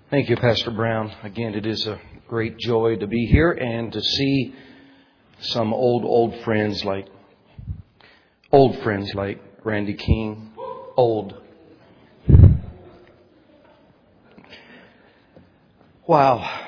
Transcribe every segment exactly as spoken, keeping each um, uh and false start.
Thank you, Pastor Brown. Again, it is a great joy to be here and to see some old, old friends like, old friends like Randy King. Old. Wow.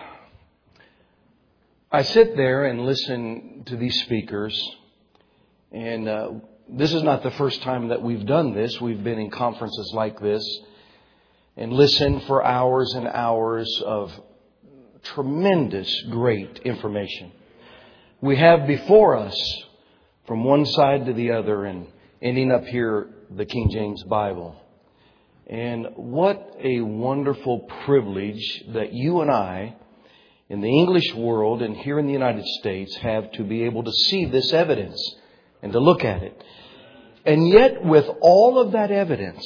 I sit there and listen to these speakers, and uh, this is not the first time that we've done this. We've been in conferences like this and listened for hours and hours of tremendous, great information. We have before us, from one side to the other, and ending up here, the King James Bible. And what a wonderful privilege that you and I, in the English world and here in the United States, have to be able to see this evidence and to look at it. And yet, with all of that evidence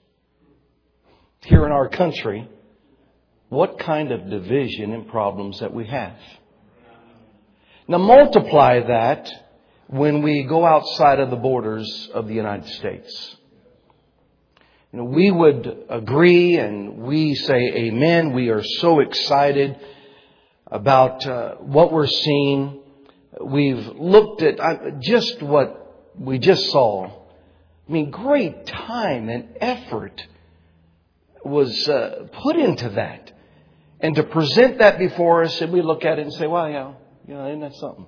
here in our country, what kind of division and problems that we have. Now multiply that when we go outside of the borders of the United States. You know, we would agree and we say amen. We are so excited about uh, what we're seeing. We've looked at uh, just what we just saw. I mean, great time and effort was uh, put into that. And to present that before us, and we look at it and say, well, yeah, you know, isn't that something?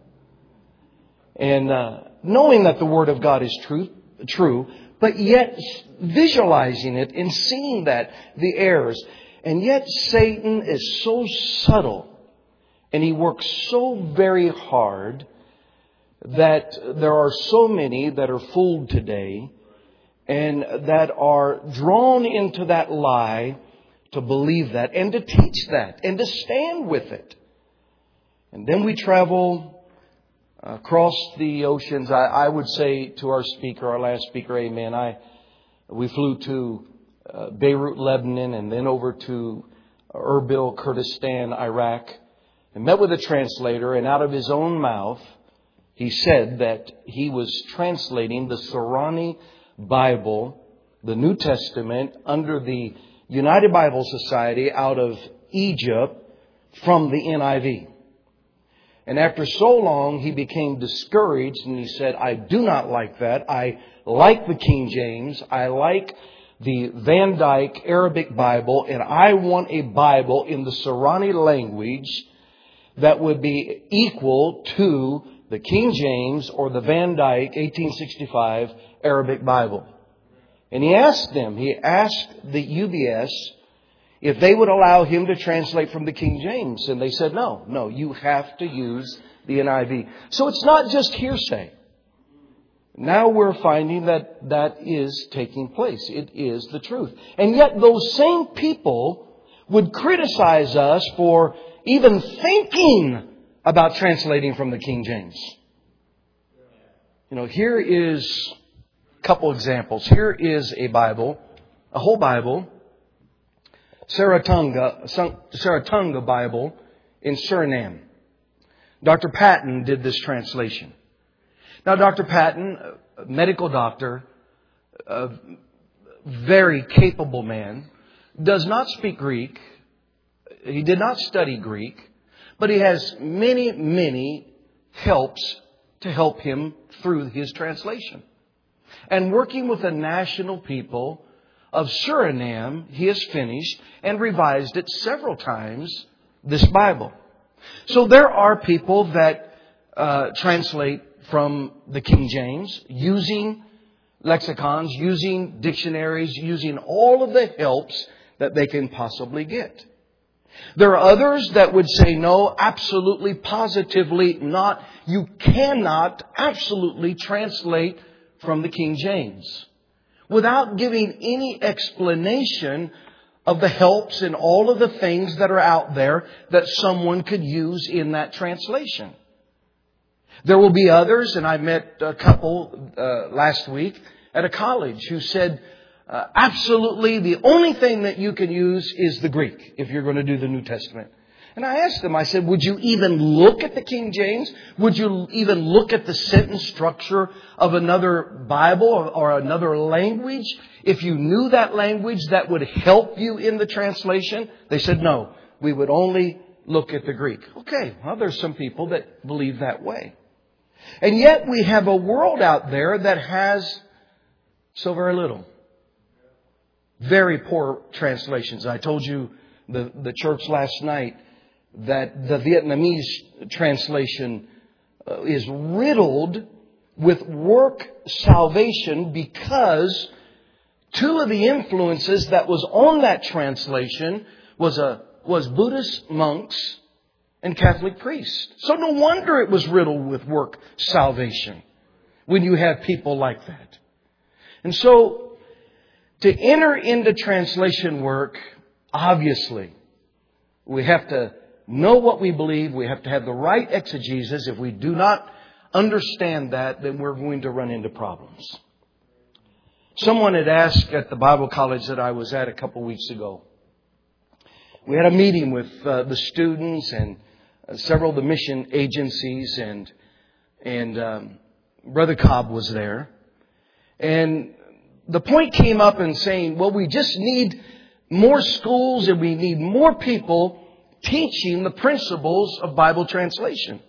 And uh, knowing that the Word of God is true, true, but yet visualizing it and seeing that, the errors. And yet Satan is so subtle and he works so very hard that there are so many that are fooled today and that are drawn into that lie to believe that and to teach that and to stand with it. And then we travel across the oceans. I, I would say to our speaker, our last speaker, amen. I we flew to uh, Beirut, Lebanon, and then over to Erbil, Kurdistan, Iraq, and met with a translator. And out of his own mouth, he said that he was translating the Sorani Bible, the New Testament, under the United Bible Society out of Egypt from the N I V. And after so long, he became discouraged and he said, I do not like that. I like the King James. I like the Van Dyke Arabic Bible. And I want a Bible in the Sorani language that would be equal to the King James or the Van Dyke eighteen sixty-five Arabic Bible. And he asked them, he asked the U B S if they would allow him to translate from the King James. And they said, no, no, you have to use the N I V. So it's not just hearsay. Now we're finding that that is taking place. It is the truth. And yet those same people would criticize us for even thinking about translating from the King James. You know, here is a couple examples. Here is a Bible, a whole Bible, Saratoga, Saratoga Bible in Suriname. Doctor Patton did this translation. Now, Doctor Patton, a medical doctor, a very capable man, does not speak Greek. He did not study Greek, but he has many, many helps to help him through his translation. And working with the national people of Suriname, he has finished and revised it several times, this Bible. So there are people that uh, translate from the King James using lexicons, using dictionaries, using all of the helps that they can possibly get. There are others that would say, no, absolutely, positively not. You cannot absolutely translate from the King James without giving any explanation of the helps and all of the things that are out there that someone could use in that translation. There will be others, and I met a couple uh, last week at a college who said, uh, absolutely, the only thing that you can use is the Greek if you're going to do the New Testament. And I asked them, I said, would you even look at the King James? Would you even look at the sentence structure of another Bible or, or another language? If you knew that language, that would help you in the translation? They said, no, we would only look at the Greek. Okay, well, there's some people that believe that way. And yet we have a world out there that has so very little. Very poor translations. I told you the, the church last night that the Vietnamese translation uh, is riddled with work salvation because two of the influences that was on that translation was a was Buddhist monks and Catholic priests. So no wonder it was riddled with work salvation when you have people like that. And so to enter into translation work, obviously, we have to know what we believe. We have to have the right exegesis. If we do not understand that, then we're going to run into problems. Someone had asked at the Bible college that I was at a couple weeks ago. We had a meeting with uh, the students and uh, several of the mission agencies, and and um, Brother Cobb was there. And the point came up in saying, well, we just need more schools and we need more people teaching the principles of Bible translation.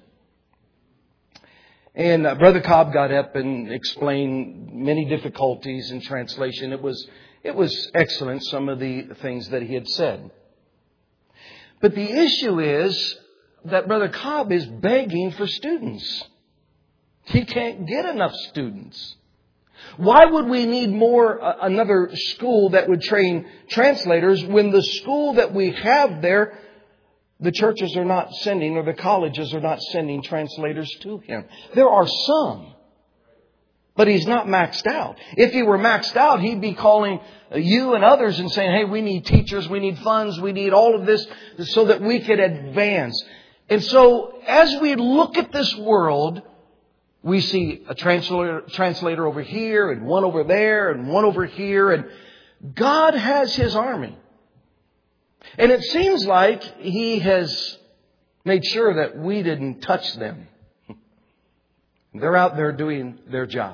And uh, Brother Cobb got up and explained many difficulties in translation. It was it was excellent, some of the things that he had said. But the issue is that Brother Cobb is begging for students. He can't get enough students. Why would we need more, uh, another school that would train translators when the school that we have there, the churches are not sending, or the colleges are not sending translators to him? There are some, but he's not maxed out. If he were maxed out, he'd be calling you and others and saying, hey, we need teachers, we need funds, we need all of this so that we could advance. And so as we look at this world, we see a translator, translator over here and one over there and one over here. And God has His army. And it seems like He has made sure that we didn't touch them. They're out there doing their job.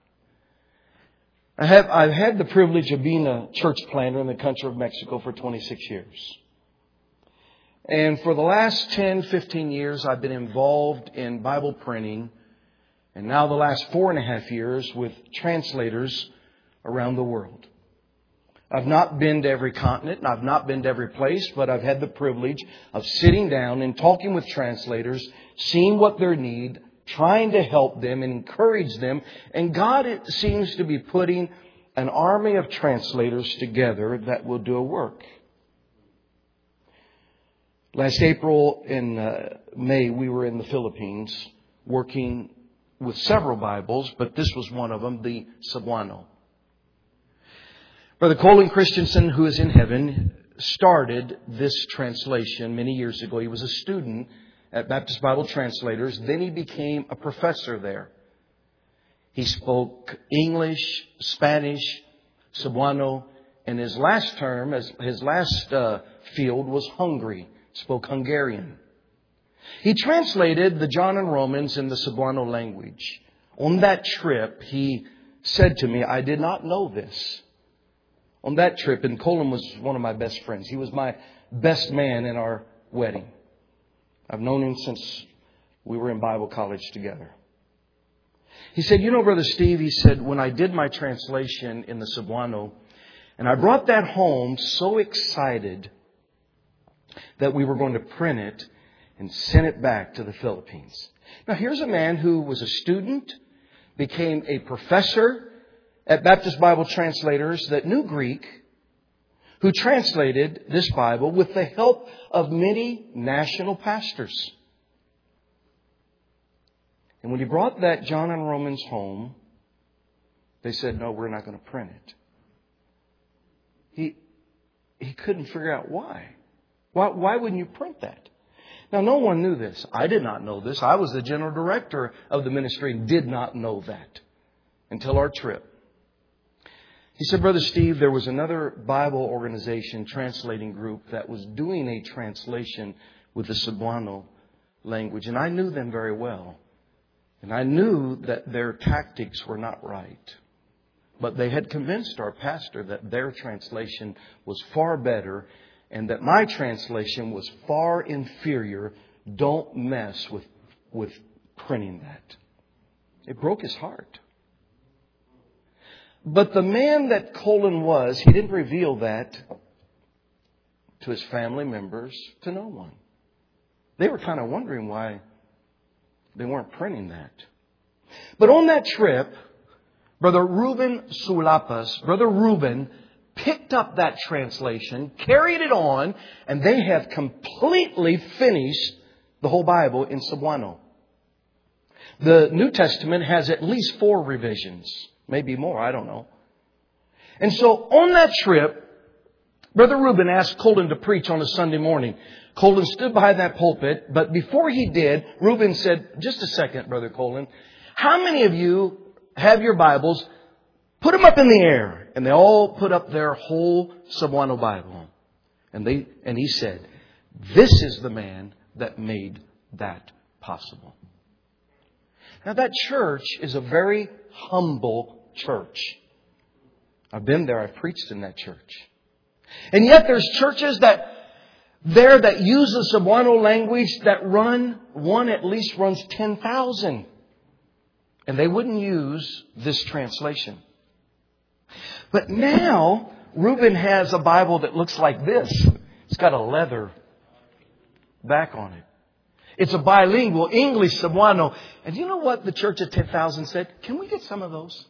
I have, I've had the privilege of being a church planter in the country of Mexico for twenty-six years. And for the last ten, fifteen years, I've been involved in Bible printing. And now the last four and a half years with translators around the world. I've not been to every continent and I've not been to every place, but I've had the privilege of sitting down and talking with translators, seeing what their need, trying to help them and encourage them. And God, it seems to be putting an army of translators together that will do a work. Last April and uh, May, we were in the Philippines working with several Bibles, but this was one of them, the Cebuano. Brother Colin Christensen, who is in heaven, started this translation many years ago. He was a student at Baptist Bible Translators. Then he became a professor there. He spoke English, Spanish, Cebuano, and his last term, his last uh, field was Hungary. Spoke Hungarian. He translated the John and Romans in the Cebuano language. On that trip, he said to me, I did not know this. On that trip, and Colin was one of my best friends. He was my best man in our wedding. I've known him since we were in Bible college together. He said, you know, Brother Steve, he said, when I did my translation in the Cebuano, and I brought that home so excited that we were going to print it and send it back to the Philippines. Now, here's a man who was a student, became a professor at Baptist Bible Translators that knew Greek, who translated this Bible with the help of many national pastors. And when he brought that John and Romans home, they said, no, we're not going to print it. He, he couldn't figure out why. Why, why wouldn't you print that? Now, no one knew this. I did not know this. I was the general director of the ministry and did not know that until our trip. He said, Brother Steve, there was another Bible organization translating group that was doing a translation with the Cebuano language. And I knew them very well. And I knew that their tactics were not right. But they had convinced our pastor that their translation was far better and that my translation was far inferior. Don't mess with, with printing that. It broke his heart. But the man that Colin was, he didn't reveal that to his family members, to no one. They were kind of wondering why they weren't printing that. But on that trip, Brother Reuben Sulapas, Brother Reuben picked up that translation, carried it on, and they have completely finished the whole Bible in Cebuano. The New Testament has at least four revisions, maybe more, I don't know. And so on that trip, Brother Reuben asked Colin to preach on a Sunday morning. Colin stood behind that pulpit, but before he did, Reuben said, just a second, Brother Colin, how many of you have your Bibles? Put them up in the air. And they all put up their whole Cebuano Bible. And they and he said, this is the man that made that possible. Now that church is a very humble church. I've been there. I've preached in that church. And yet there's churches that there that use the Cebuano language that run, one at least runs ten thousand. And they wouldn't use this translation. But now, Reuben has a Bible that looks like this. It's got a leather back on it. It's a bilingual, English, Cebuano. And you know what the church of ten thousand said? Can we get some of those?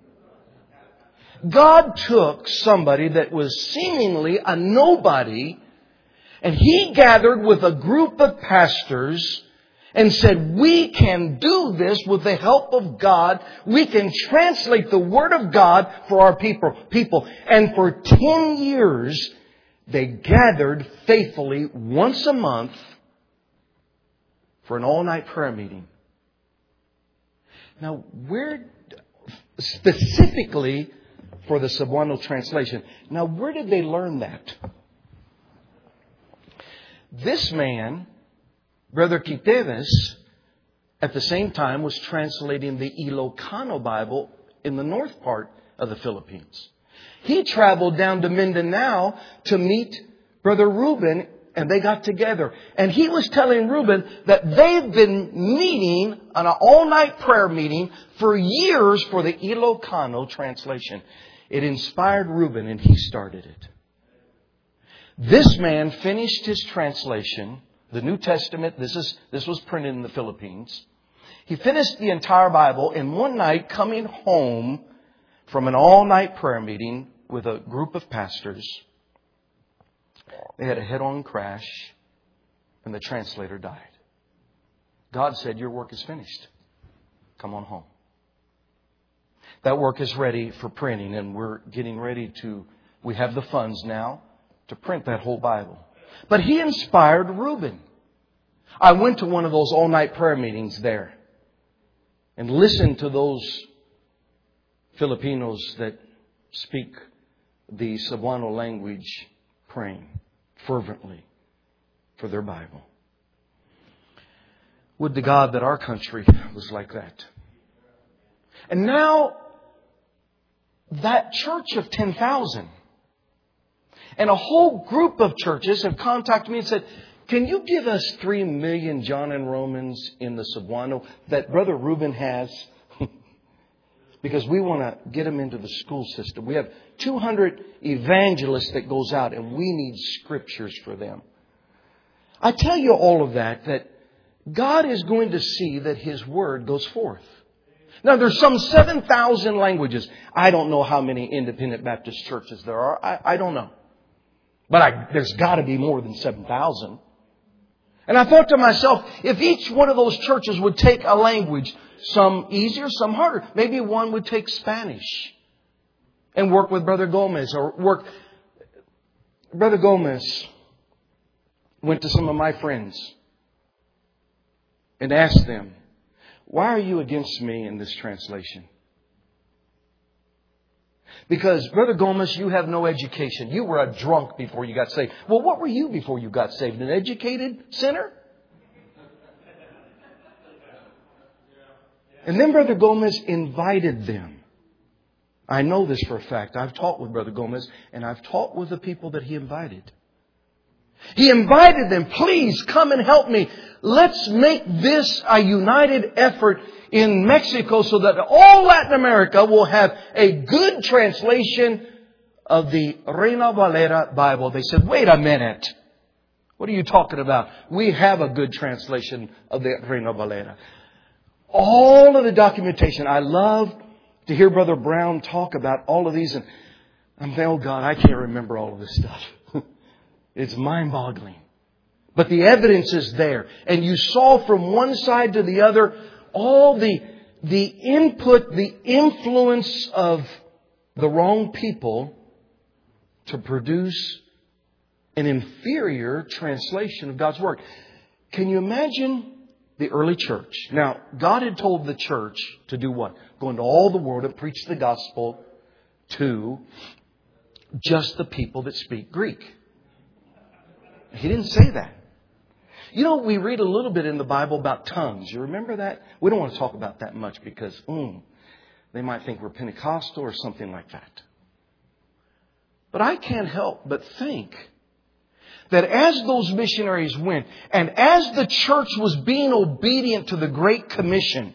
God took somebody that was seemingly a nobody, and He gathered with a group of pastors and said, we can do this with the help of God. We can translate the Word of God for our people. people. And for ten years, they gathered faithfully once a month for an all-night prayer meeting. Now, where, specifically for the Cebuano translation, now where did they learn that? This man, Brother Quiteves, at the same time was translating the Ilocano Bible in the north part of the Philippines. He traveled down to Mindanao to meet Brother Reuben, and they got together. And he was telling Reuben that they've been meeting on an all-night prayer meeting for years for the Ilocano translation. It inspired Reuben, and he started it. This man finished his translation. The New Testament, this is this was printed in the Philippines. He finished the entire Bible in one night coming home from an all-night prayer meeting with a group of pastors. They had a head-on crash and the translator died. God said, your work is finished. Come on home. That work is ready for printing, and we're getting ready to, we have the funds now to print that whole Bible. But he inspired Reuben. I went to one of those all-night prayer meetings there and listened to those Filipinos that speak the Cebuano language praying fervently for their Bible. Would to God that our country was like that. And now that church of ten thousand and a whole group of churches have contacted me and said, can you give us three million John and Romans in the Cebuano that Brother Reuben has? Because we want to get them into the school system. We have two hundred evangelists that goes out, and we need scriptures for them. I tell you all of that, that God is going to see that His Word goes forth. Now, there's some seven thousand languages. I don't know how many independent Baptist churches there are. I, I don't know. But I, there's got to be more than seven thousand. And I thought to myself, if each one of those churches would take a language, some easier, some harder, maybe one would take Spanish and work with Brother Gomez, or work. Brother Gomez went to some of my friends and asked them, why are you against me in this translation? Because, Brother Gomez, you have no education. You were a drunk before you got saved. Well, what were you before you got saved? An educated sinner? And then Brother Gomez invited them. I know this for a fact. I've talked with Brother Gomez, and I've talked with the people that he invited. He invited them, please come and help me. Let's make this a united effort in Mexico so that all Latin America will have a good translation of the Reina Valera Bible. They said, wait a minute. What are you talking about? We have a good translation of the Reina Valera. All of the documentation. I love to hear Brother Brown talk about all of these. And I'm thinking, oh God, I can't remember all of this stuff. It's mind-boggling. But the evidence is there. And you saw from one side to the other all the, the input, the influence of the wrong people to produce an inferior translation of God's Word. Can you imagine the early church? Now, God had told the church to do what? Go into all the world and preach the gospel to just the people that speak Greek. He didn't say that. You know, we read a little bit in the Bible about tongues. You remember that? We don't want to talk about that much because mm, they might think we're Pentecostal or something like that. But I can't help but think that as those missionaries went and as the church was being obedient to the Great Commission,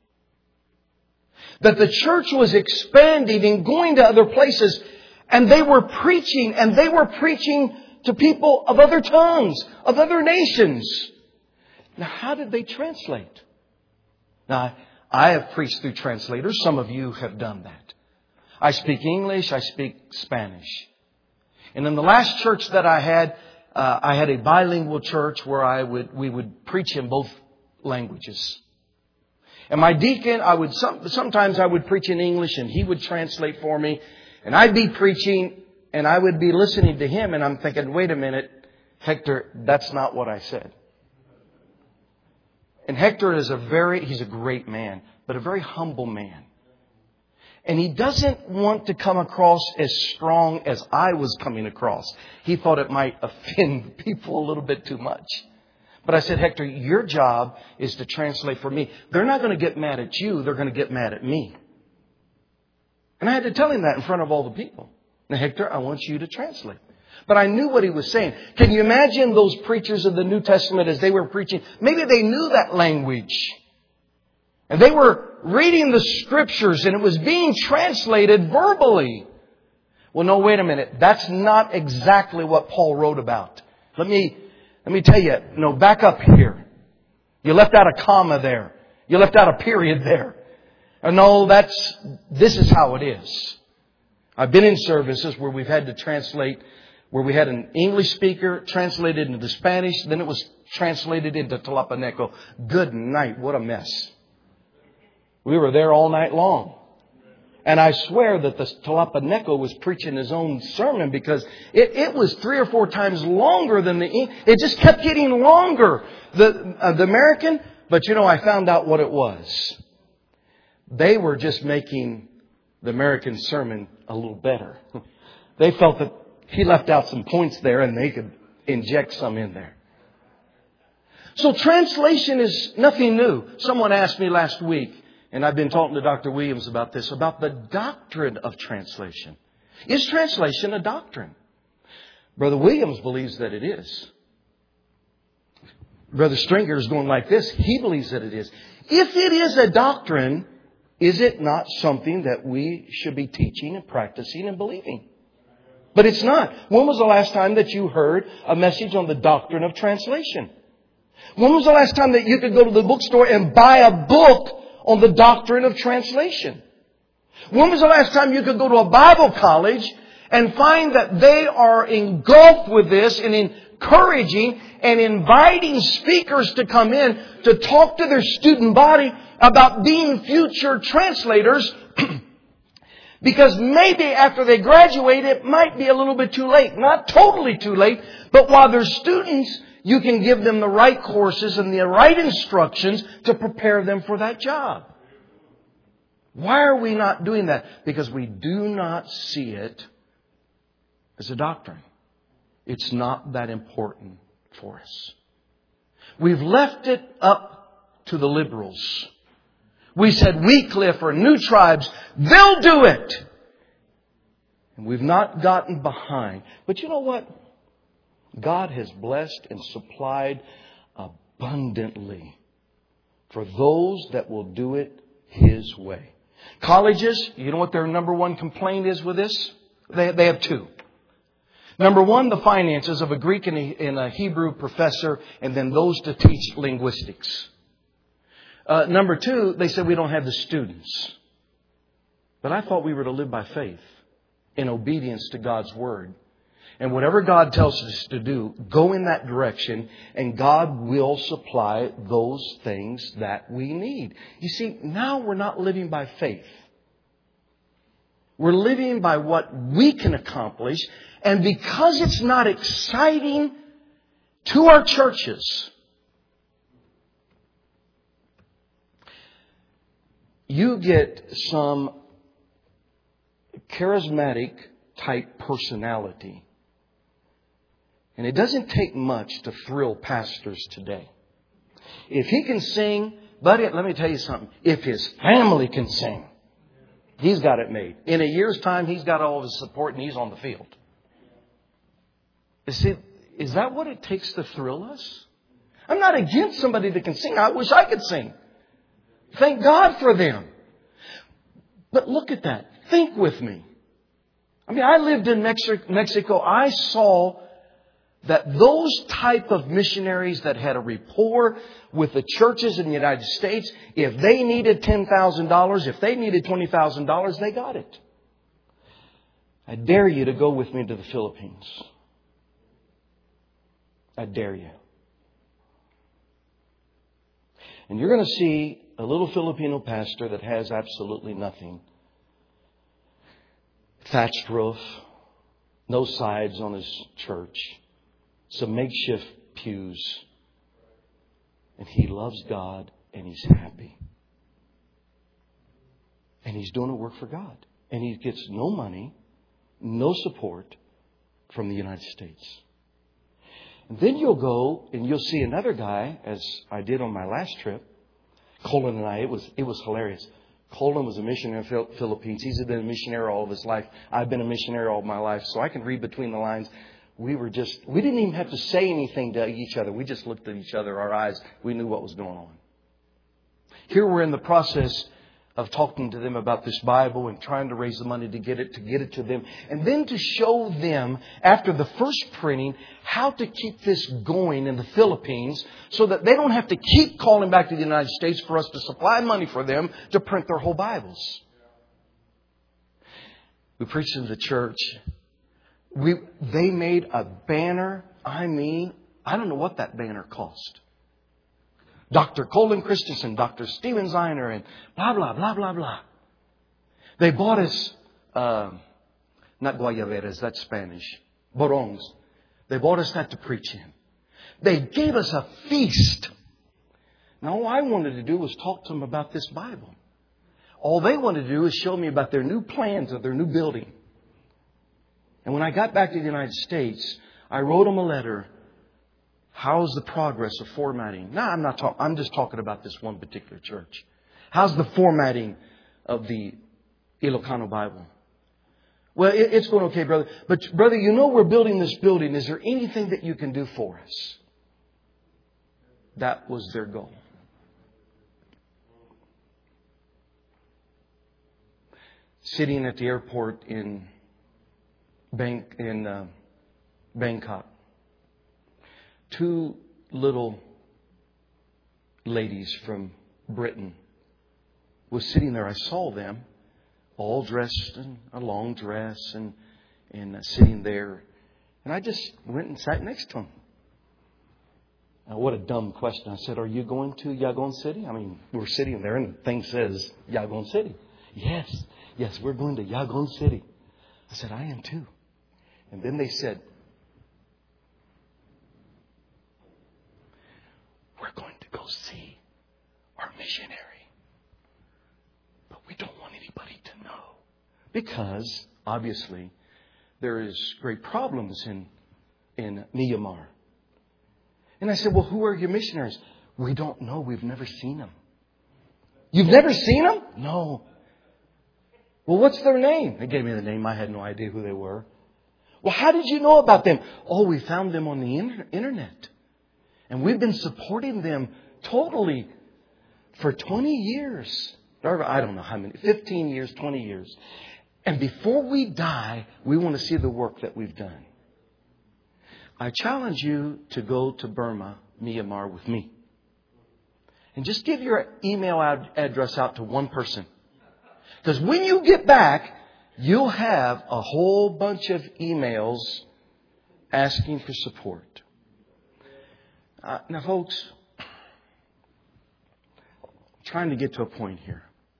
that the church was expanding and going to other places, and they were preaching and they were preaching to people of other tongues, of other nations. Now, how did they translate? Now, I have preached through translators. Some of you have done that. I speak English. I speak Spanish. And in the last church that I had, uh, I had a bilingual church where I would we would preach in both languages. And my deacon, I would some, sometimes I would preach in English and he would translate for me. And I'd be preaching and I would be listening to him and I'm thinking, wait a minute, Hector, that's not what I said. And Hector is a very, he's a great man, but a very humble man. And he doesn't want to come across as strong as I was coming across. He thought it might offend people a little bit too much. But I said, Hector, your job is to translate for me. They're not going to get mad at you. They're going to get mad at me. And I had to tell him that in front of all the people. Now, Hector, I want you to translate. But I knew what he was saying. Can you imagine those preachers of the New Testament as they were preaching? Maybe they knew that language. And they were reading the Scriptures and it was being translated verbally. Well, no, wait a minute. That's not exactly what Paul wrote about. Let me, let me tell you, no, back up here. You left out a comma there. You left out a period there. No, that's, this is how it is. I've been in services where we've had to translate, where we had an English speaker translated into Spanish, then it was translated into Tlapaneco. Good night, what a mess. We were there all night long. And I swear that the Tlapaneco was preaching his own sermon because it, it was three or four times longer than the, it just kept getting longer. The, uh, the American, but you know, I found out what it was. They were just making the American sermon a little better. They felt that he left out some points there and they could inject some in there. So translation is nothing new. Someone asked me last week, and I've been talking to Doctor Williams about this, about the doctrine of translation. Is translation a doctrine? Brother Williams believes that it is. Brother Stringer is going like this. He believes that it is. If it is a doctrine, is it not something that we should be teaching and practicing and believing? But it's not. When was the last time that you heard a message on the doctrine of translation? When was the last time that you could go to the bookstore and buy a book on the doctrine of translation? When was the last time you could go to a Bible college and find that they are engulfed with this and encouraging and inviting speakers to come in to talk to their student body about being future translators? Because maybe after they graduate, it might be a little bit too late. Not totally too late, but while they're students, you can give them the right courses and the right instructions to prepare them for that job. Why are we not doing that? Because we do not see it as a doctrine. It's not that important for us. We've left it up to the liberals. We said Wycliffe or New Tribes, they'll do it. And we've not gotten behind. But you know what? God has blessed and supplied abundantly for those that will do it His way. Colleges, you know what their number one complaint is with this? They, they have two. Number one, the finances of a Greek and a, and a Hebrew professor, and then those to teach linguistics. Uh, number two, they said we don't have the students. But I thought we were to live by faith in obedience to God's Word. And whatever God tells us to do, go in that direction, and God will supply those things that we need. You see, now we're not living by faith. We're living by what we can accomplish. And because it's not exciting to our churches, you get some charismatic type personality. And it doesn't take much to thrill pastors today. If he can sing, buddy, let me tell you something. If his family can sing, he's got it made. In a year's time, he's got all of his support and he's on the field. You see, is that what it takes to thrill us? I'm not against somebody that can sing. I wish I could sing. Thank God for them. But look at that. Think with me. I mean, I lived in Mexico. I saw that those type of missionaries that had a rapport with the churches in the United States, if they needed ten thousand dollars, if they needed twenty thousand dollars, they got it. I dare you to go with me to the Philippines. I dare you. And you're going to see a little Filipino pastor that has absolutely nothing. Thatched roof, no sides on his church, some makeshift pews. And he loves God and he's happy. And he's doing a work for God. And he gets no money, no support from the United States. And then you'll go and you'll see another guy, as I did on my last trip. Colin and I, it was it was hilarious. Colin was a missionary in the Philippines. He's been a missionary all of his life. I've been a missionary all of my life, so I can read between the lines. We were just, we didn't even have to say anything to each other. We just looked at each other, our eyes. We knew what was going on. Here we're in the process of talking to them about this Bible and trying to raise the money to get it, to get it to them. And then to show them, after the first printing, how to keep this going in the Philippines so that they don't have to keep calling back to the United States for us to supply money for them to print their whole Bibles. We preached in the church. We, they made a banner. I mean, I don't know what that banner cost. Doctor Colin Christensen, Doctor Steven Zeiner, and blah, blah, blah, blah, blah. They bought us, uh, not guayaberas, that's Spanish, borongs. They bought us that to preach in. They gave us a feast. Now, all I wanted to do was talk to them about this Bible. All they wanted to do is show me about their new plans of their new building. And when I got back to the United States, I wrote them a letter. How's the progress of formatting? No, I'm not talking. I'm just talking about this one particular church. How's the formatting of the Ilocano Bible? Well, it, it's going okay, brother. But brother, you know we're building this building. Is there anything that you can do for us? That was their goal. Sitting at the airport in Bang, in uh, Bangkok. Two little ladies from Britain was sitting there. I saw them all dressed in a long dress and, and uh, sitting there. And I just went and sat next to them. Now, what a dumb question. I said, are you going to Yangon City? I mean, we're sitting there and the thing says Yangon City. Yes, yes, we're going to Yangon City. I said, I am too. And then they said, we're going to go see our missionary. But we don't want Because, obviously, there is great problems in, in Myanmar. And I said, well, who are your missionaries? We don't know. We've never seen them. You've never seen them? No. Well, what's their name? They gave me the name. I had no idea who they were. Well, how did you know about them? Oh, we found them on the internet. And we've been supporting them totally for twenty years. Or I don't know how many. fifteen years, twenty years. And before we die, we want to see the work that we've done. I challenge you to go to Burma, Myanmar with me. And just give your email ad- address out to one person. Because when you get back, you'll have a whole bunch of emails asking for support. Uh, now, folks, I'm trying to get to a point here.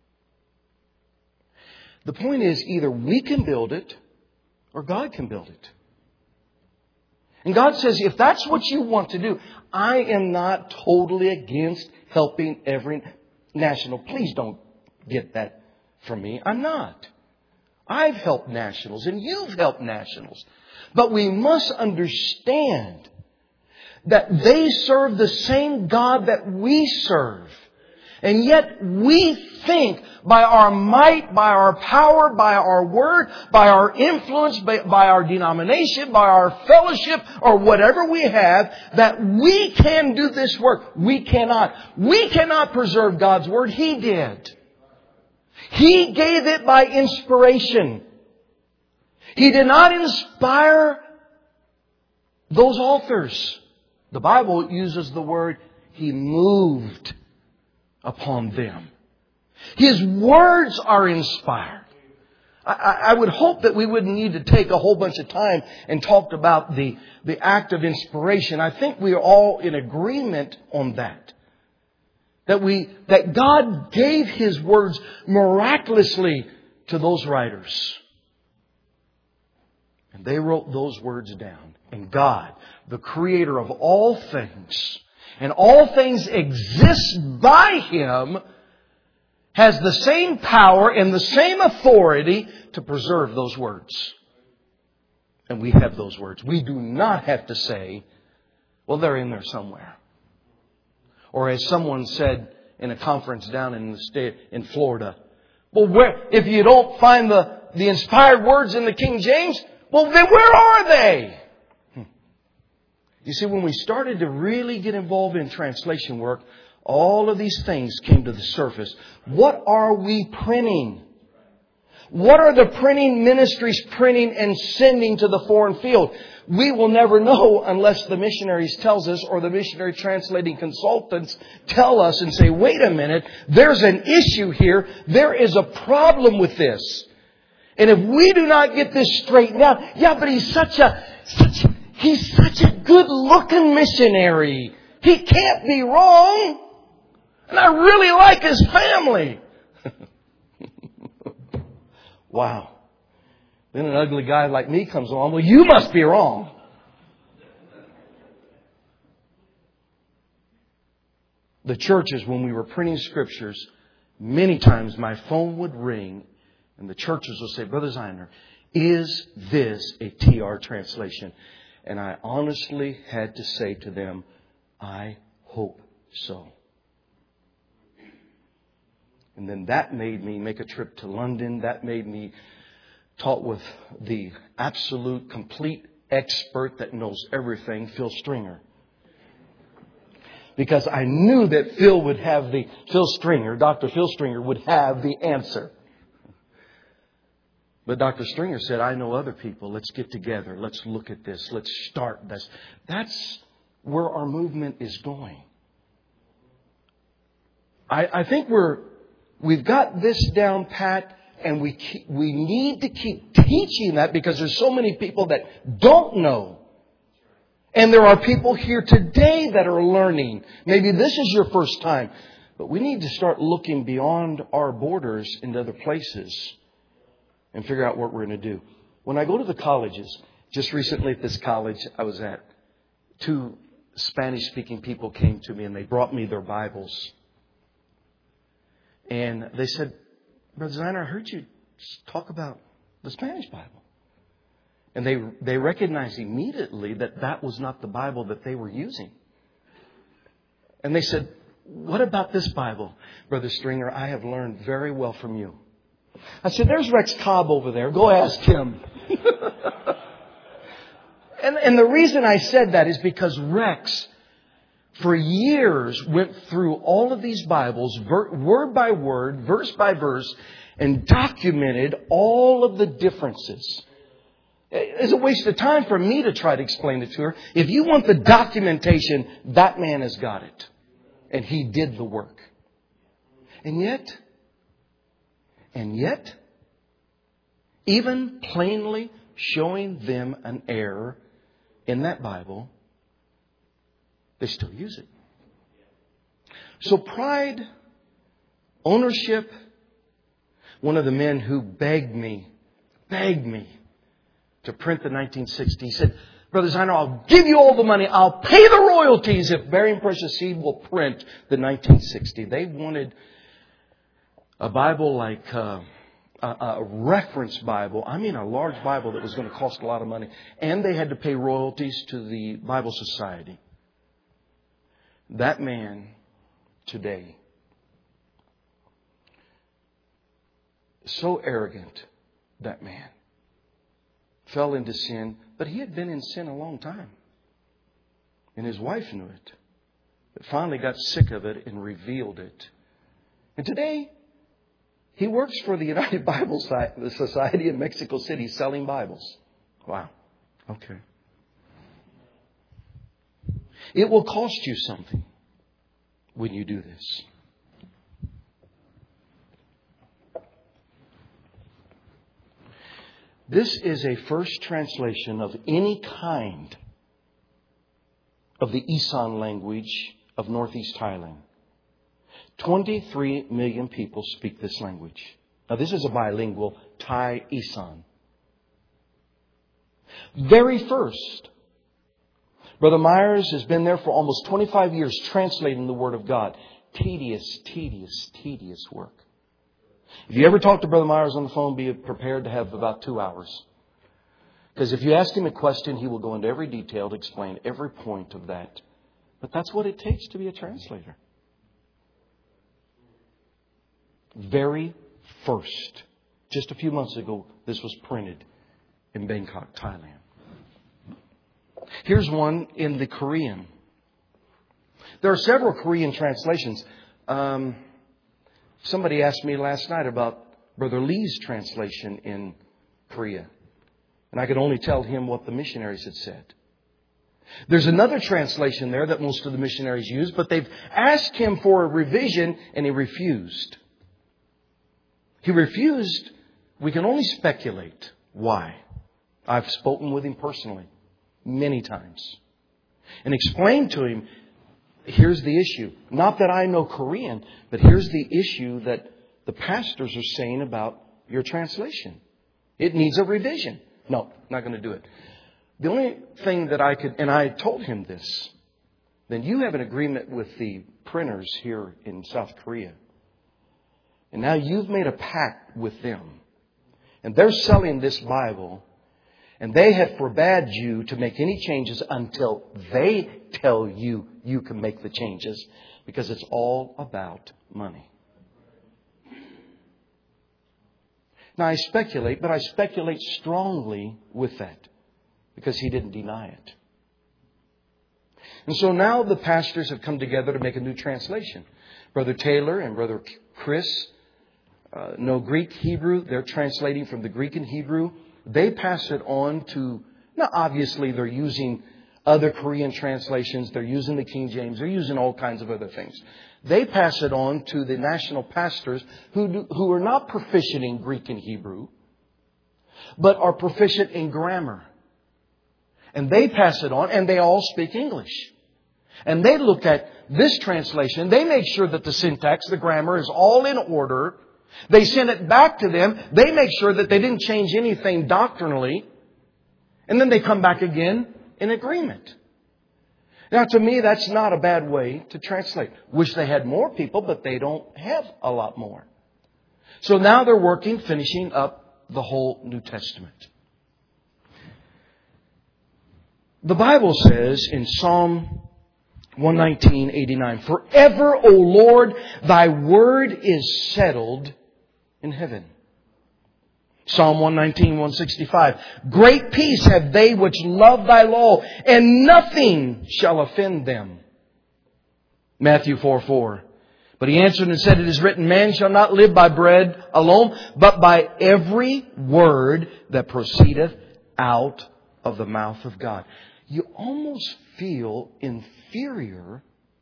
The point is either we can build it or God can build it. And God says, if that's what you want to do, I am not totally against helping every national. Please don't get that from me. I'm not. I've helped nationals and you've helped nationals. But we must understand that they serve the same God that we serve. And yet we think by our might, by our power, by our word, by our influence, by, by our denomination, by our fellowship, or whatever we have, that we can do this work. We cannot. We cannot preserve God's word. He did. He gave it by inspiration. He did not inspire those authors. The Bible uses the word, He moved upon them. His words are inspired. I, I would hope that we wouldn't need to take a whole bunch of time and talk about the, the act of inspiration. I think we are all in agreement on that. That we, that God gave His words miraculously to those writers. And they wrote those words down. And God, the Creator of all things, and all things exist by Him, has the same power and the same authority to preserve those words. And we have those words. We do not have to say, well, they're in there somewhere. Or as someone said in a conference down in the state, in Florida, well, where, if you don't find the, the inspired words in the King James, well, then where are they? You see, when we started to really get involved in translation work, all of these things came to the surface. What are we printing? What are the printing ministries printing and sending to the foreign field? We will never know unless the missionaries tells us, or the missionary translating consultants tell us and say, wait a minute, there's an issue here. There is a problem with this. And if we do not get this straightened out, yeah, but he's such a, such, he's such a good looking missionary. He can't be wrong. And I really like his family. Wow. Then an ugly guy like me comes along. Well, you must be wrong. The churches, when we were printing scriptures, many times my phone would ring and the churches would say, Brother Zeiner, is this a T R translation? And I honestly had to say to them, I hope so. And then that made me make a trip to London. That made me talk with the absolute, complete expert that knows everything, Phil Stringer. Because I knew that Phil would have the, Phil Stringer, Doctor Phil Stringer would have the answer. But Doctor Stringer said, I know other people. Let's get together. Let's look at this. Let's start this. That's where our movement is going. I, I think we're, we've got this down pat, and we keep, we need to keep teaching that because there's so many people that don't know. And there are people here today that are learning. Maybe this is your first time. But we need to start looking beyond our borders into other places and figure out what we're going to do. When I go to the colleges, just recently at this college I was at, two Spanish-speaking people came to me and they brought me their Bibles. And they said, Brother Zeiner, I heard you talk about the Spanish Bible. And they, they recognized immediately that that was not the Bible that they were using. And they said, what about this Bible? Brother Stringer, I have learned very well from you. I said, there's Rex Cobb over there. Go ask him. and, and the reason I said that is because Rex, for years, went through all of these Bibles, ver- word by word, verse by verse, and documented all of the differences. It's a waste of time for me to try to explain it to her. If you want the documentation, that man has got it. And he did the work. And yet, and yet, even plainly showing them an error in that Bible, they still use it. So pride, ownership, one of the men who begged me, begged me to print the nineteen sixty, he said, Brother Ziner, I'll give you all the money. I'll pay the royalties if Bearing Precious Seed will print the nineteen sixty. They wanted a Bible like uh, a, a reference Bible. I mean, a large Bible that was going to cost a lot of money. And they had to pay royalties to the Bible Society. That man today, so arrogant, that man, fell into sin, but he had been in sin a long time. And his wife knew it. But finally got sick of it and revealed it. And today, he works for the United Bible Society in Mexico City selling Bibles. Wow. Okay. It will cost you something when you do this. This is a first translation of any kind of the Isan language of Northeast Thailand. twenty-three million people speak this language. Now, this is a bilingual Thai Isan. Very first, Brother Myers has been there for almost twenty-five years translating the Word of God. Tedious, tedious, tedious work. If you ever talk to Brother Myers on the phone, be prepared to have about two hours. Because if you ask him a question, he will go into every detail to explain every point of that. But that's what it takes to be a translator. Very first, just a few months ago, this was printed in Bangkok, Thailand. Here's one in the Korean. There are several Korean translations. Um, somebody asked me last night about Brother Lee's translation in Korea. And I could only tell him what the missionaries had said. There's another translation there that most of the missionaries use, but they've asked him for a revision and he refused. He refused. We can only speculate why. I've spoken with him personally many times and explained to him, here's the issue. Not that I know Korean, but here's the issue that the pastors are saying about your translation. It needs a revision. No, not going to do it. The only thing that I could, and I told him this, then you have an agreement with the printers here in South Korea. And now you've made a pact with them. And they're selling this Bible. And they have forbade you to make any changes until they tell you you can make the changes. Because it's all about money. Now I speculate, but I speculate strongly with that. Because he didn't deny it. And so now the pastors have come together to make a new translation. Brother Taylor and Brother Chris uh, know Greek, Hebrew. They're translating from the Greek and Hebrew. They pass it on to, now obviously they're using other Korean translations. They're using the King James. They're using all kinds of other things. They pass it on to the national pastors who do, who are not proficient in Greek and Hebrew, but are proficient in grammar. And they pass it on and they all speak English. And they look at this translation. They make sure that the syntax, the grammar is all in order. They send it back to them. They make sure that they didn't change anything doctrinally. And then they come back again in agreement. Now, to me, that's not a bad way to translate. Wish they had more people, but they don't have a lot more. So now they're working, finishing up the whole New Testament. The Bible says in Psalm one nineteen, eighty-nine, "Forever, O Lord, Thy word is settled in heaven." Psalm one nineteen, one sixty-five, "Great peace have they which love Thy law, and nothing shall offend them." Matthew four, four, "But He answered and said, It is written, Man shall not live by bread alone, but by every word that proceedeth out of the mouth of God." You almost feel inferior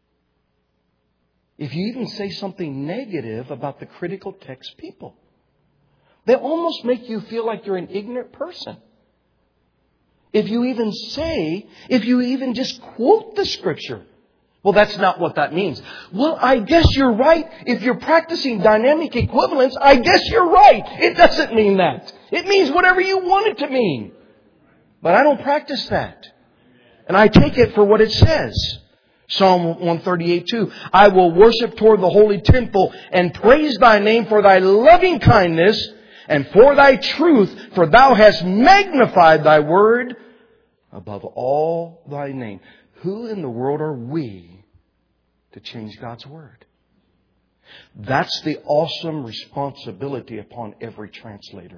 if you even say something negative about the critical text people. They almost make you feel like you're an ignorant person. If you even say, if you even just quote the Scripture. Well, that's not what that means. Well, I guess you're right. If you're practicing dynamic equivalence, I guess you're right. It doesn't mean that. It means whatever you want it to mean. But I don't practice that. And I take it for what it says. Psalm one thirty-eight, two, "I will worship toward the holy temple and praise Thy name for Thy loving kindness and for Thy truth, for Thou hast magnified Thy word above all Thy name." Who in the world are we to change God's word? That's the awesome responsibility upon every translator.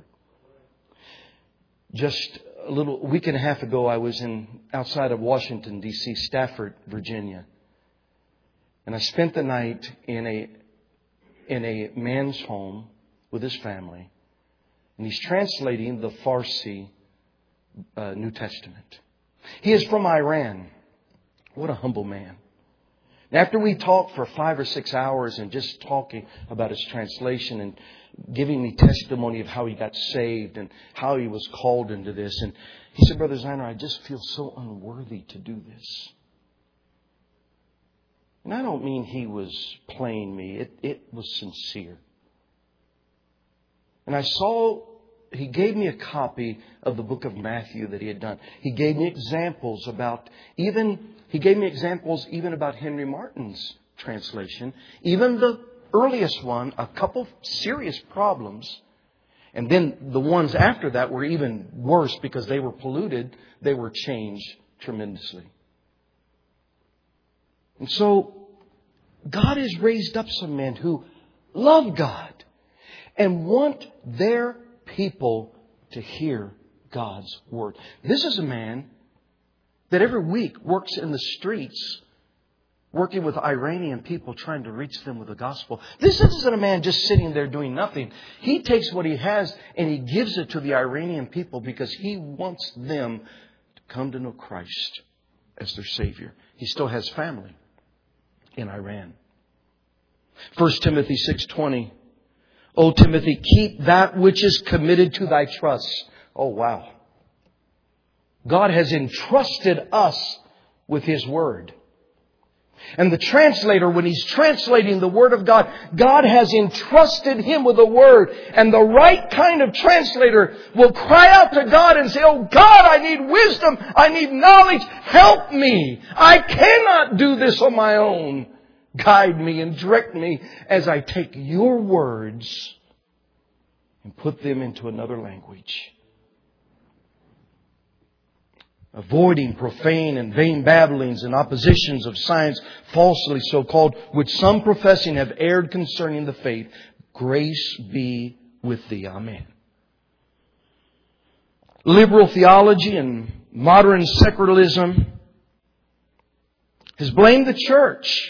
Just a little a week and a half ago, I was in outside of Washington, D C, Stafford, Virginia. And I spent the night in a in a man's home with his family. And he's translating the Farsi uh, New Testament. He is from Iran. What a humble man. And after we talked for five or six hours and just talking about his translation and giving me testimony of how he got saved and how he was called into this. And he said, "Brother Zeiner, I just feel so unworthy to do this." And I don't mean he was playing me. It, it was sincere. And I saw, he gave me a copy of the book of Matthew that he had done. He gave me examples about even, he gave me examples even about Henry Martin's translation. Even the earliest one, a couple serious problems. And then the ones after that were even worse because they were polluted. They were changed tremendously. And so God has raised up some men who love God and want their people to hear God's word. This is a man that every week works in the streets working with Iranian people, trying to reach them with the gospel. This isn't a man just sitting there doing nothing. He takes what he has and he gives it to the Iranian people because he wants them to come to know Christ as their Savior. He still has family in Iran. First Timothy six twenty. "O Timothy, keep that which is committed to thy trust." Oh, wow. God has entrusted us with His Word. And the translator, when he's translating the Word of God, God has entrusted him with the Word. And the right kind of translator will cry out to God and say, "Oh God, I need wisdom. I need knowledge. Help me. I cannot do this on my own. Guide me and direct me as I take your words and put them into another language." Avoiding profane and vain babblings and oppositions of science, falsely so called, which some professing have erred concerning the faith. Grace be with thee. Amen. Liberal theology and modern secularism has blamed the church.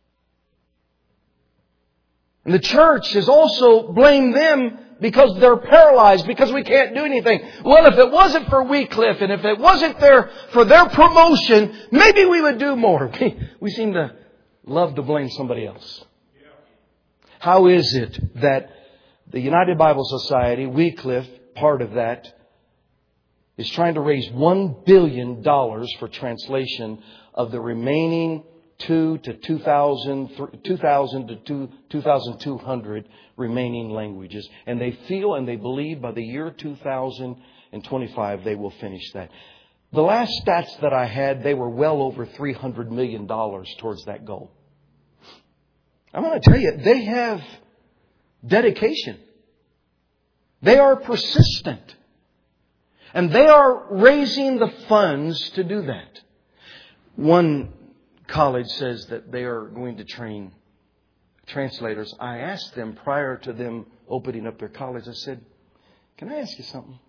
And the church has also blamed them because they're paralyzed, because we can't do anything. Well, if it wasn't for Wycliffe and if it wasn't there for their promotion, maybe we would do more. We, we seem to love to blame somebody else. How is it that the United Bible Society, Wycliffe, part of that, is trying to raise one billion dollars for translation of the remaining two to two thousand, two thousand to two thousand two hundred remaining languages. And they feel and they believe by the year two thousand twenty-five they will finish that. The last stats that I had, they were well over three hundred million dollars towards that goal. I'm going to tell you, they have dedication. They are persistent. And they are raising the funds to do that. One college says that they are going to train translators. I asked them prior to them opening up their college, I said, can I ask you something?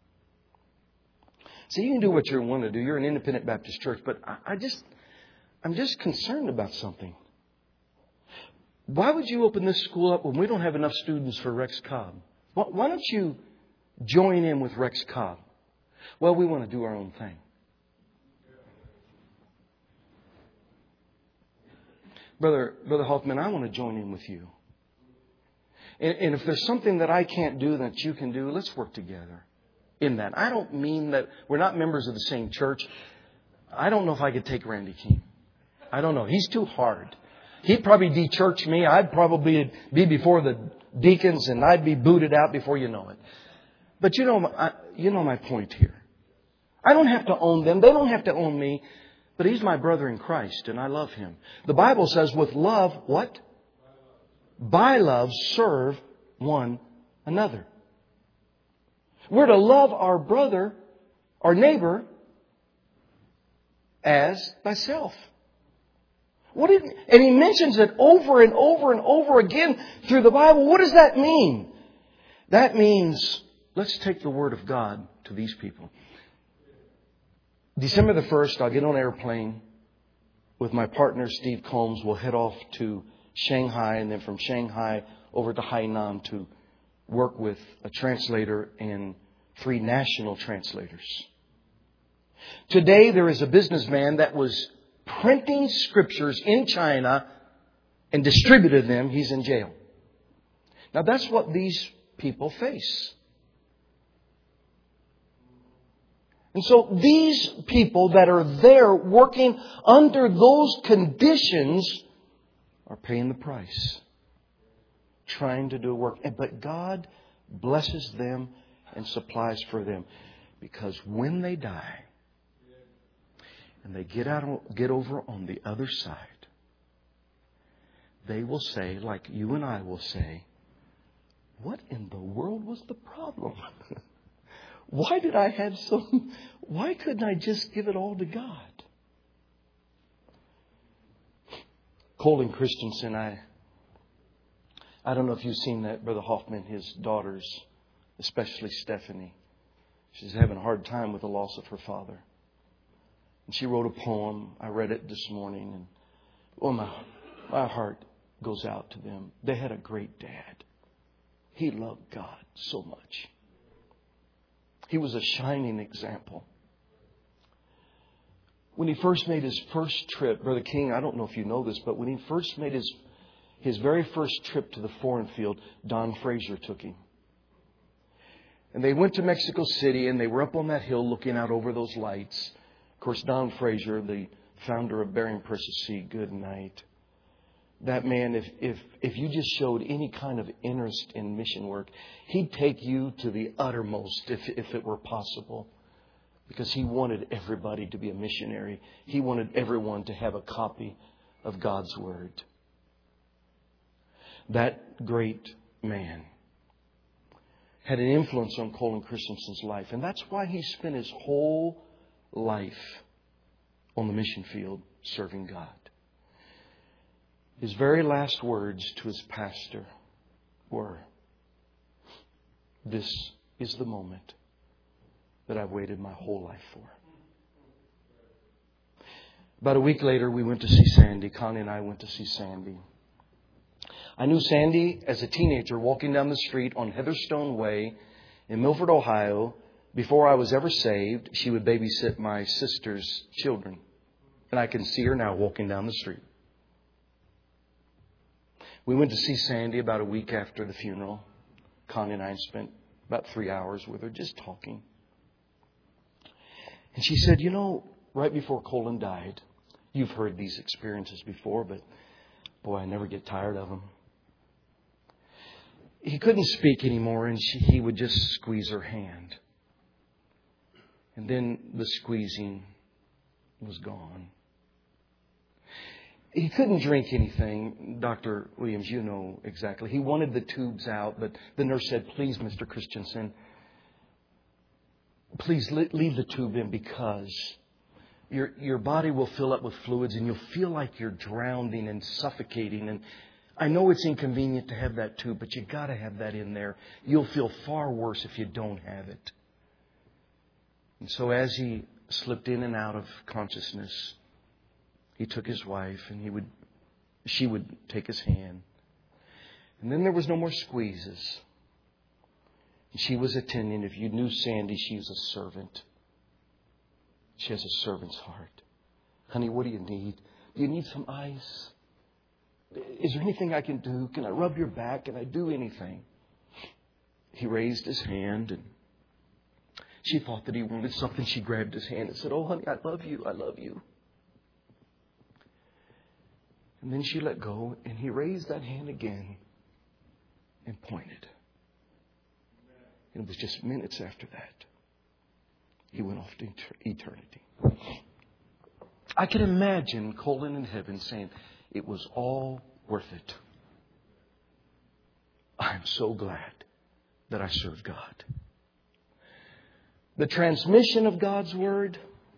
See, you can do what you want to do. You're an independent Baptist church, but I, I just, I'm just concerned about something. Why would you open this school up when we don't have enough students for Rex Cobb? Why, why don't you join in with Rex Cobb? Well, we want to do our own thing. Brother, Brother Hoffman, I want to join in with you. And, and if there's something that I can't do that you can do, let's work together in that. I don't mean that we're not members of the same church. I don't know if I could take Randy King. I don't know. He's too hard. He'd probably de-church me. I'd probably be before the deacons and I'd be booted out before you know it. But you know, I, you know my point here. I don't have to own them. They don't have to own me. But he's my brother in Christ and I love him. The Bible says with love, what? By love, serve one another. We're to love our brother, our neighbor, as thyself. What did, and he mentions it over and over and over again through the Bible. What does that mean? That means, let's take the Word of God to these people. December the first, I'll get on an airplane with my partner, Steve Combs. We'll head off to Shanghai and then from Shanghai over to Hainan to work with a translator and three national translators. Today, there is a businessman that was printing scriptures in China and distributed them. He's in jail. Now, that's what these people face. And so these people that are there working under those conditions are paying the price, trying to do work. But God blesses them and supplies for them. Because when they die and they get out, get over on the other side, they will say, like you and I will say, what in the world was the problem? Why did I have so... Why couldn't I just give it all to God? Colin Christensen, I... I don't know if you've seen that, Brother Hoffman, his daughters, especially Stephanie. She's having a hard time with the loss of her father. And she wrote a poem. I read it this morning. And oh, my, my heart goes out to them. They had a great dad. He loved God so much. He was a shining example. When he first made his first trip, Brother King, I don't know if you know this, but when he first made his his very first trip to the foreign field, Don Fraser took him. And they went to Mexico City and they were up on that hill looking out over those lights. Of course, Don Fraser, the founder of Bearing Precious Seed, good night. That man, if, if, if you just showed any kind of interest in mission work, he'd take you to the uttermost if, if it were possible. Because he wanted everybody to be a missionary. He wanted everyone to have a copy of God's Word. That great man had an influence on Colin Christensen's life. And that's why he spent his whole life on the mission field serving God. His very last words to his pastor were, "This is the moment that I've waited my whole life for." About a week later, we went to see Sandy. Connie and I went to see Sandy. I knew Sandy as a teenager walking down the street on Heatherstone Way in Milford, Ohio. Before I was ever saved, she would babysit my sister's children. And I can see her now walking down the street. We went to see Sandy about a week after the funeral. Connie and I spent about three hours with her just talking. And she said, you know, right before Colin died, you've heard these experiences before, but boy, I never get tired of them. He couldn't speak anymore, and she, he would just squeeze her hand. And then the squeezing was gone. He couldn't drink anything, Doctor Williams, you know exactly. He wanted the tubes out, but the nurse said, please, Mister Christensen, please leave the tube in because your your body will fill up with fluids and you'll feel like you're drowning and suffocating. And I know it's inconvenient to have that tube, but you got to have that in there. You'll feel far worse if you don't have it. And so as he slipped in and out of consciousness, he took his wife and he would, she would take his hand. And then there was no more squeezes. And she was attending. If you knew Sandy, she was a servant. She has a servant's heart. Honey, what do you need? Do you need some ice? Is there anything I can do? Can I rub your back? Can I do anything? He raised his hand and she thought that he wanted something. She grabbed his hand and said, oh, honey, I love you. I love you. And then she let go, and he raised that hand again and pointed. And it was just minutes after that he went off to eternity. I can imagine Colin in heaven saying, it was all worth it. I'm so glad that I served God. The transmission of God's Word,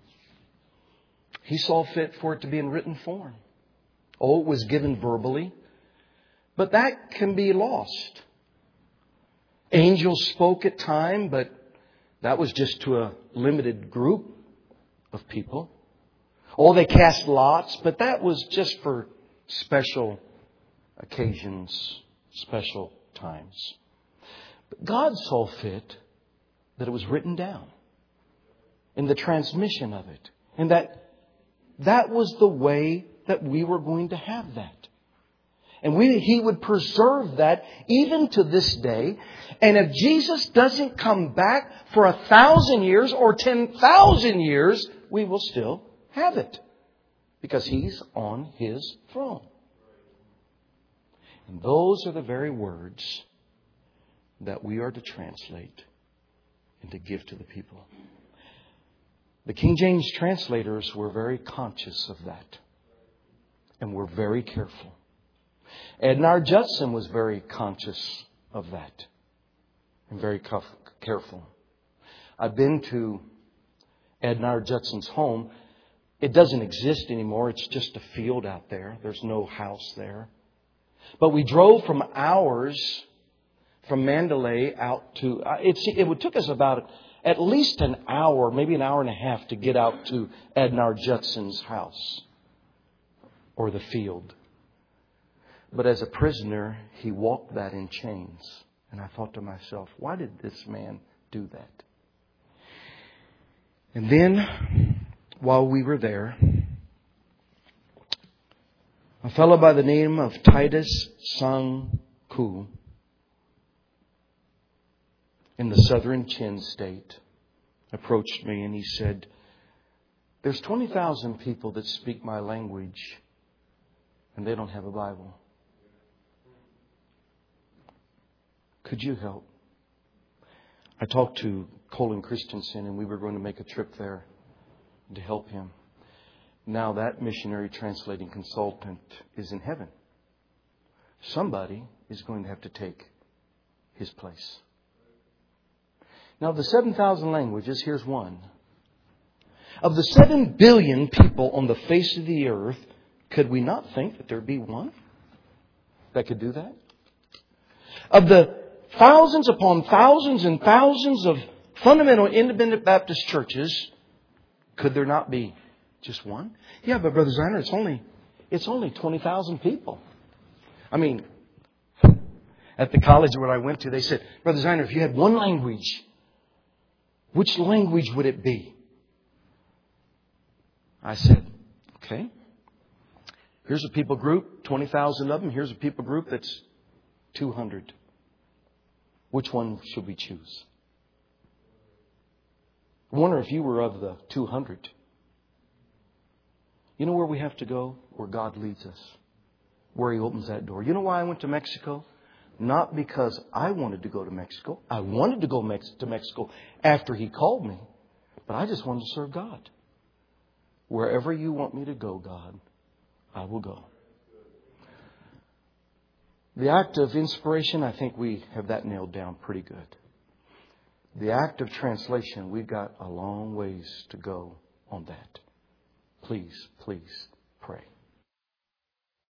He saw fit for it to be in written form. Oh, it was given verbally, but that can be lost. Angels spoke at time, but that was just to a limited group of people. Oh, they cast lots, but that was just for special occasions, special times. But God saw fit that it was written down in the transmission of it, and that that was the way that we were going to have that. And we, He would preserve that even to this day. And if Jesus doesn't come back for a thousand years or ten thousand years, we will still have it. Because He's on His throne. And those are the very words that we are to translate and to give to the people. The King James translators were very conscious of that. And were very careful. Ednar Judson was very conscious of that. And very careful. I've been to Ednar Judson's home. It doesn't exist anymore. It's just a field out there. There's no house there. But we drove from ours, from Mandalay out to... It, it took us about at least an hour, maybe an hour and a half to get out to Ednar Judson's house. Or the field. But as a prisoner, he walked that in chains. And I thought to myself, why did this man do that? And then, while we were there, a fellow by the name of Titus Sang Ku in the southern Chin state approached me and he said, there's twenty thousand people that speak my language and they don't have a Bible. Could you help? I talked to Colin Christensen and we were going to make a trip there to help him. Now that missionary translating consultant is in heaven. Somebody is going to have to take his place. Now the seven thousand languages, here's one. Of the seven billion people on the face of the earth, could we not think that there'd be one that could do that? Of the thousands upon thousands and thousands of fundamental independent Baptist churches, could there not be just one? Yeah, but Brother Zeiner, it's only it's only twenty thousand people. I mean, at the college where I went to, they said, Brother Zeiner, if you had one language, which language would it be? I said, okay. Here's a people group, twenty thousand of them. Here's a people group that's two hundred. Which one should we choose? I wonder if you were of the two hundred. You know where we have to go? Where God leads us. Where He opens that door. You know why I went to Mexico? Not because I wanted to go to Mexico. I wanted to go to Mexico after He called me. But I just wanted to serve God. Wherever you want me to go, God, I will go. The act of inspiration, I think we have that nailed down pretty good. The act of translation, we've got a long ways to go on that. Please, please pray.